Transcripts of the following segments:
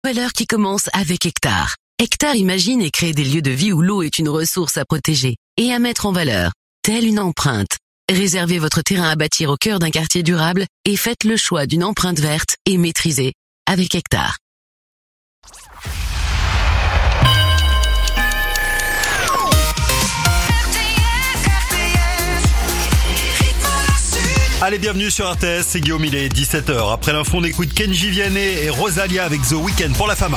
Valeur qui commence avec Hectare. Hectare imagine et crée des lieux de vie où l'eau est une ressource à protéger et à mettre en valeur, telle une empreinte. Réservez votre terrain à bâtir au cœur d'un quartier durable et faites le choix d'une empreinte verte et maîtrisée avec Hectare. Allez, bienvenue sur RTS, c'est Guillaume, il est 17h. Après l'info, on écoute Kenji Vianney et Rosalia avec The Weeknd pour la Fama.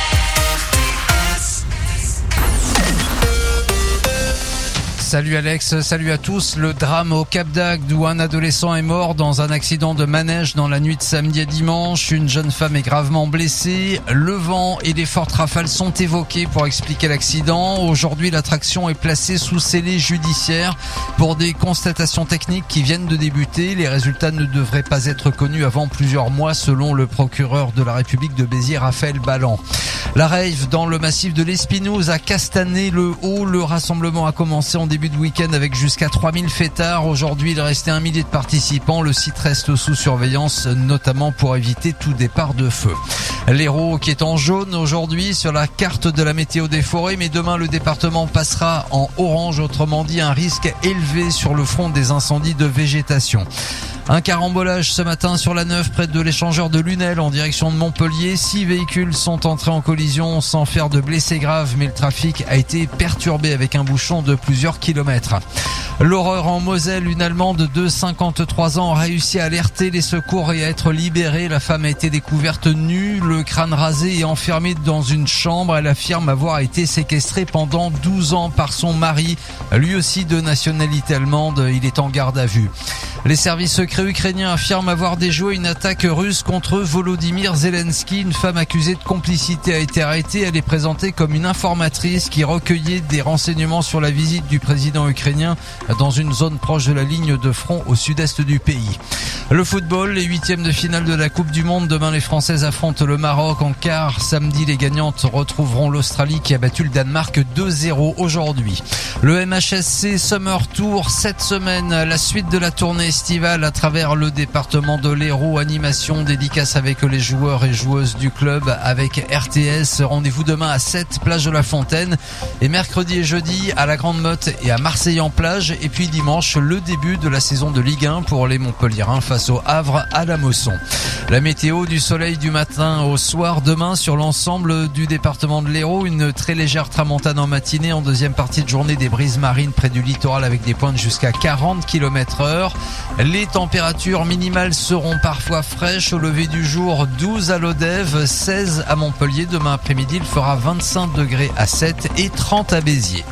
Salut Alex, salut à tous. Le drame au Cap d'Agde où un adolescent est mort dans un accident de manège dans la nuit de samedi à dimanche. Une jeune femme est gravement blessée. Le vent et les fortes rafales sont évoqués pour expliquer l'accident. Aujourd'hui, l'attraction est placée sous scellé judiciaire pour des constatations techniques qui viennent de débuter. Les résultats ne devraient pas être connus avant plusieurs mois selon le procureur de la République de Béziers, Raphaël Balland. La rave dans le massif de l'Espinouse à Castanet-le-Haut. Le rassemblement a commencé en début de week-end avec jusqu'à 3000 fêtards. Aujourd'hui, il restait 1 millier de participants. Le site reste sous surveillance, notamment pour éviter tout départ de feu. L'Hérault qui est en jaune aujourd'hui sur la carte de la météo des forêts, mais demain le département passera en orange, autrement dit un risque élevé sur le front des incendies de végétation. Un carambolage ce matin sur la 9 près de l'échangeur de Lunel en direction de Montpellier. 6 véhicules sont entrés en collision sans faire de blessés graves, mais le trafic a été perturbé avec un bouchon de plusieurs kilomètres. L'horreur en Moselle, une Allemande de 53 ans a réussi à alerter les secours et à être libérée. La femme a été découverte nue, le crâne rasé et enfermée dans une chambre. Elle affirme avoir été séquestrée pendant 12 ans par son mari, lui aussi de nationalité allemande. Il est en garde à vue. Les services secrets ukrainiens affirment avoir déjoué une attaque russe contre Volodymyr Zelensky. Une femme accusée de complicité a été arrêtée. Elle est présentée comme une informatrice qui recueillait des renseignements sur la visite du président ukrainien dans une zone proche de la ligne de front au sud-est du pays. Le football, les huitièmes de finale de la Coupe du Monde. Demain, les Françaises affrontent le Maroc en quart. Samedi, les gagnantes retrouveront l'Australie qui a battu le Danemark 2-0 aujourd'hui. Le MHSC Summer Tour, cette semaine, la suite de la tournée estivale à travers le département de l'Hérault. Animation, dédicace avec les joueurs et joueuses du club avec RTS. Rendez-vous demain à 7, plage de la Fontaine. Et mercredi et jeudi à la Grande Motte et à Marseille en plage. Et puis dimanche, le début de la saison de Ligue 1 pour les Montpelliérains face au Havre à la Mosson. La météo, du soleil du matin au soir. Demain, sur l'ensemble du département de l'Hérault, une très légère tramontane en matinée. En deuxième partie de journée, des brises marines près du littoral avec des pointes jusqu'à 40 km/h. Les températures minimales seront parfois fraîches. Au lever du jour, 12 à Lodève, 16 à Montpellier. Demain après-midi, il fera 25 degrés à 7 et 30 à Béziers.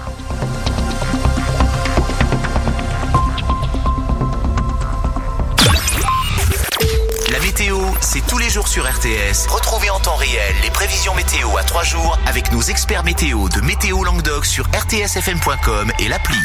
La météo, c'est tous les jours sur RTS. Retrouvez en temps réel les prévisions météo à 3 jours avec nos experts météo de Météo Languedoc sur rtsfm.com et l'appli.